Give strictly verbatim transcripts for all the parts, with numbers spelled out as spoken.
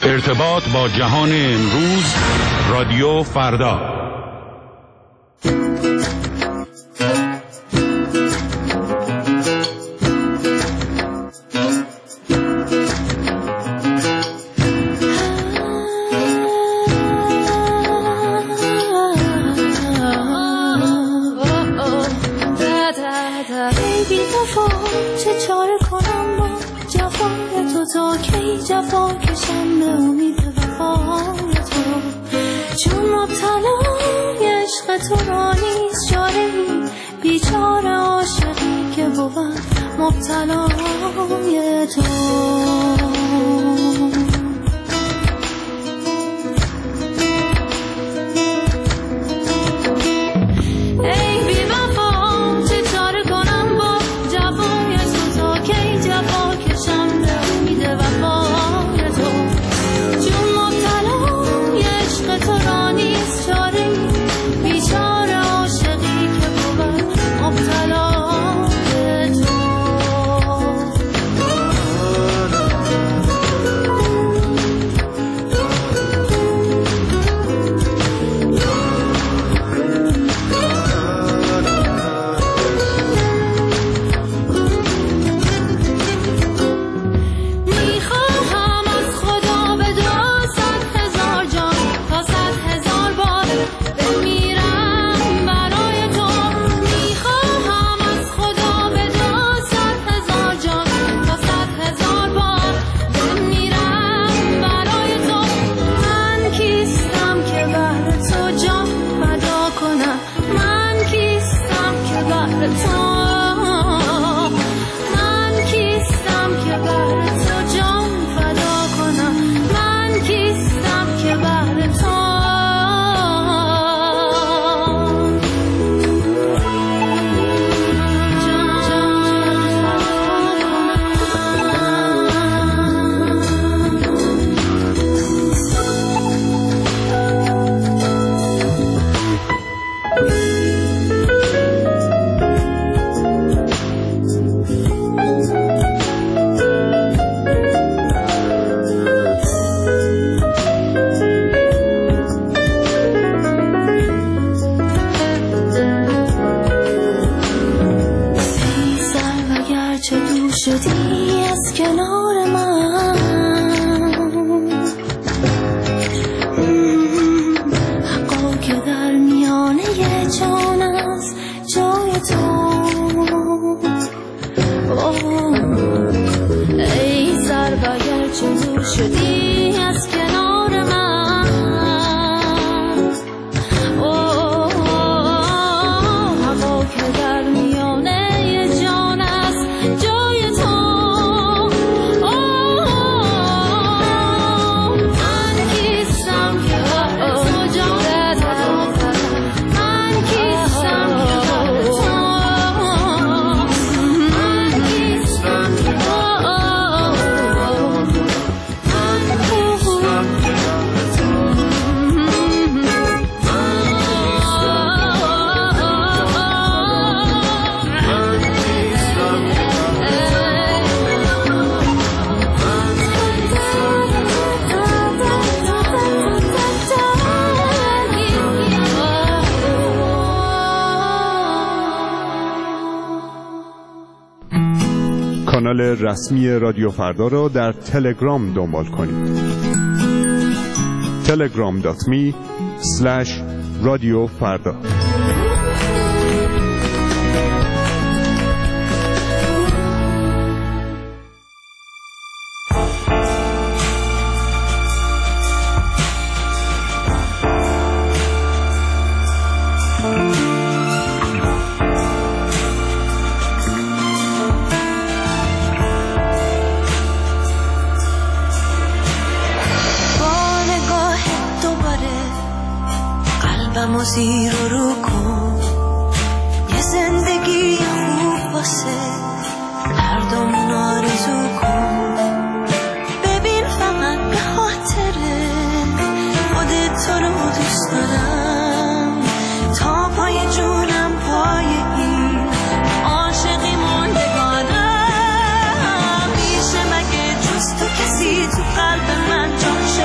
ارتباط با جهان امروز، رادیو فردا. چه چاره کنم با جفای تو، تا کی جفا کشم به امید وفای تو، چون مبتلای عشق تو را نیست چاره‌ای، بیچاره عاشقی که بود مبتلای تو. شدی از کنار من، حقا که در میانه جان است جای تو. ای سر اگر چه دور شدی از کنار من، حقا که در میانه جان است جای تو. کانال رسمی رادیو فردا را در تلگرام دنبال کنید. تلگرام دات می اسلش رادیو فردا. زیر و رو کن، یه زندگی خوب واسه هر دومون آرزو کن. ببین فقط به خاطره خودت تو رو دوست دارم، تا پای جونم پای این عاشقی موندگارم. میشه مگه جز تو کسی تو قلب من جا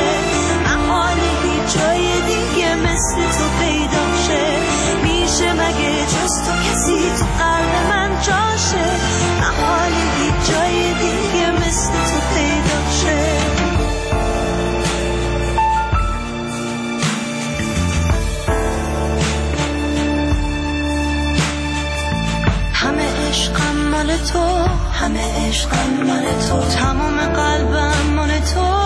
عشقم مال تو، تمام قلبم مال تو.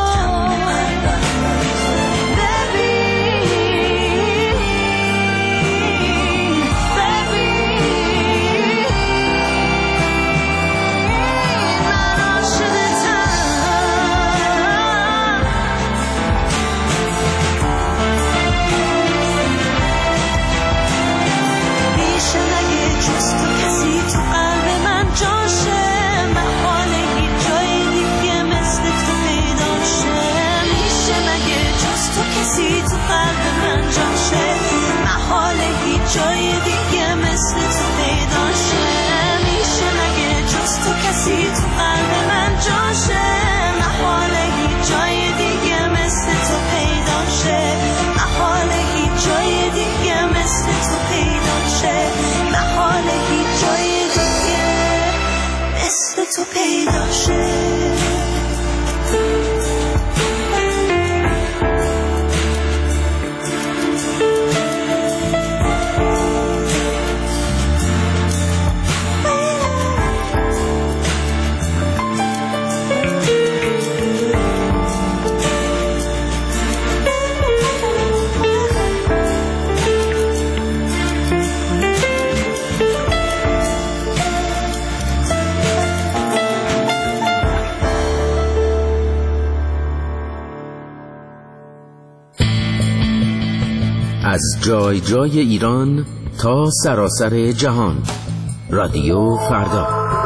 جای دیگه مثل تو پیدا شه، میشه مگه جز تو کسی تو قلب من جاشه؟ محاله هیچ جای دیگه مثل تو پیدا شه، محاله هیچ جای دیگه مثل تو پیدا شه، محاله هیچ جای دیگه مثل تو پیدا شه. از جای جای ایران تا سراسر جهان، رادیو فردا.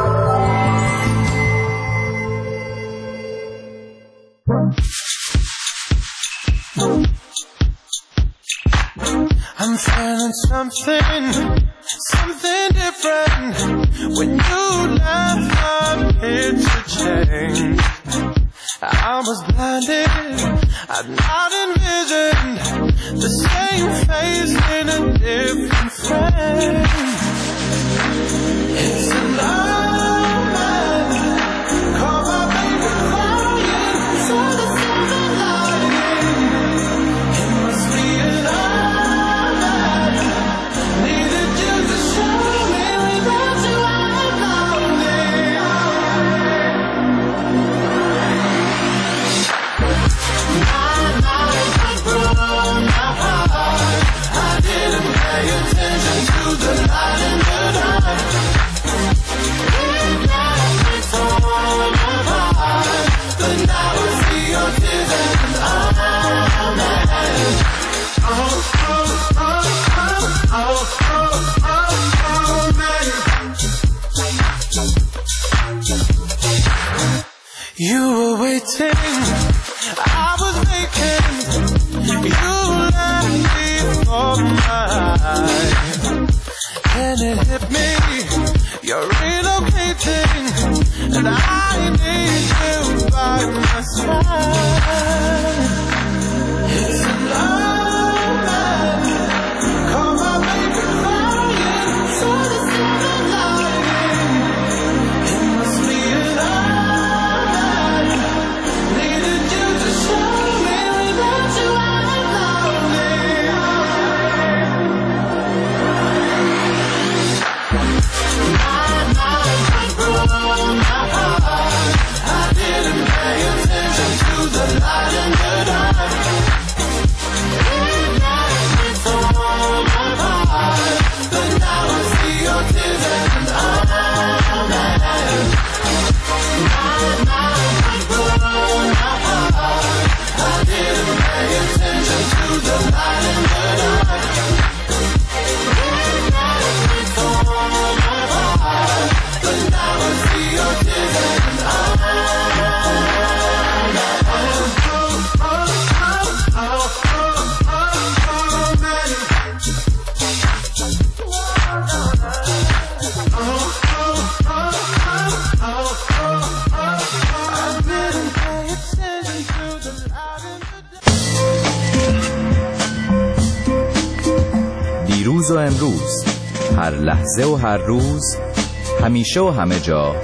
I'm feeling something, something different. When you left, my picture changed. I was blinded, I'd not envisioned the same face in a different frame. It's a love line, call my baby crying, saw the silver lining. It must be a love line, needed you to show me without you I'm lonely. My life was grown apart, I didn't pay attention to the light in the dark. It left me torn apart, but now I see your tears and I'm mad. Oh, oh, oh, oh, oh, oh, oh, oh, man. You were waiting, I was vacant. You left me for mine, and it hit me, you're relocating, and I need you by my side. It's a love line, call my baby crying, saw the silver lining. It must be a love line, needed you to show me without you I'm lonely. My life was grown apart, I didn't pay attention to the light in the dark. It left me torn apart, but now I see your tears and I'm mad. My life was grown apart, I didn't pay attention to the light in the dark. It left me torn apart, but now I see your tears and I'm mad. Oh, oh, oh, oh, oh, oh, man. Oh, oh, oh, oh, oh, oh. I didn't pay attention to the light in the dark. دیروز و امروز، هر لحظه و هر روز، همیشه و همه جا،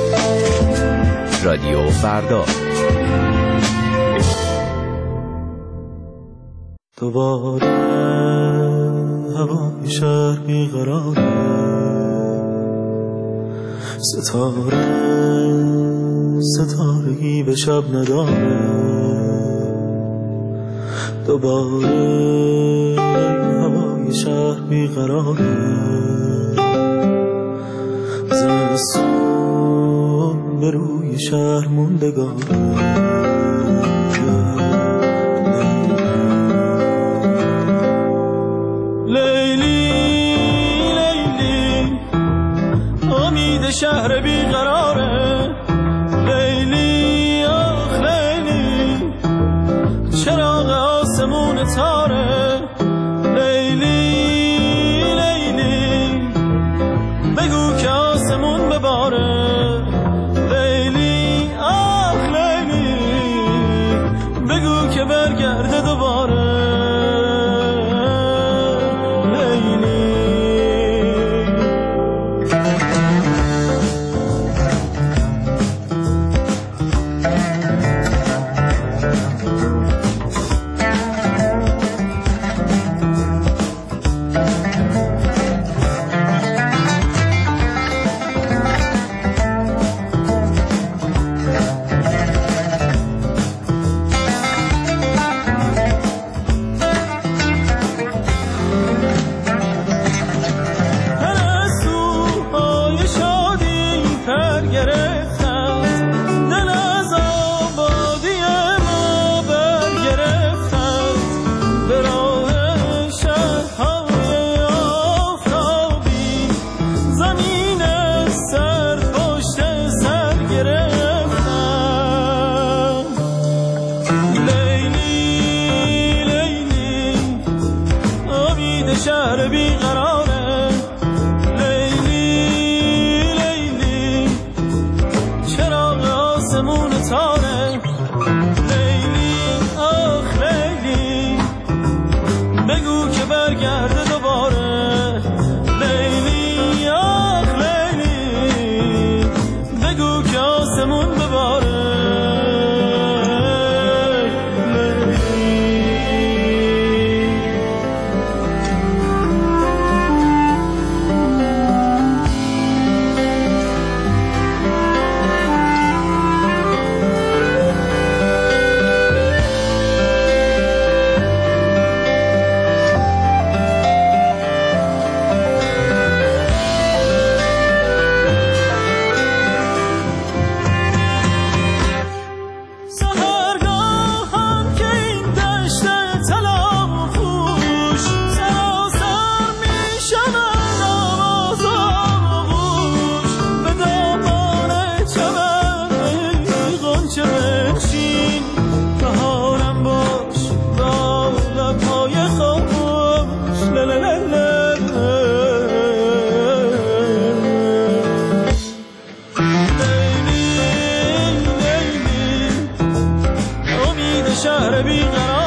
رادیو فردا. دوباره هوای شهر بیقراره، ستاره ستارگی به شب نداره دوباره هوای شهر بیقراره زمستون به روی شهر موندگاره شهر بیقراره لیلی آخ لیلی چراغ آسمون تاره لیلی لیلی بگو که آسمون بباره لیلی آخ لیلی بگو که برگرده دوباره شهر بیقراره لیلی لیلی چراغ آسمون تاره لیلی آخ لیلی بگو که برگرده دوباره لیلی آخ لیلی بگو که آسمون بباره شهر بیقرار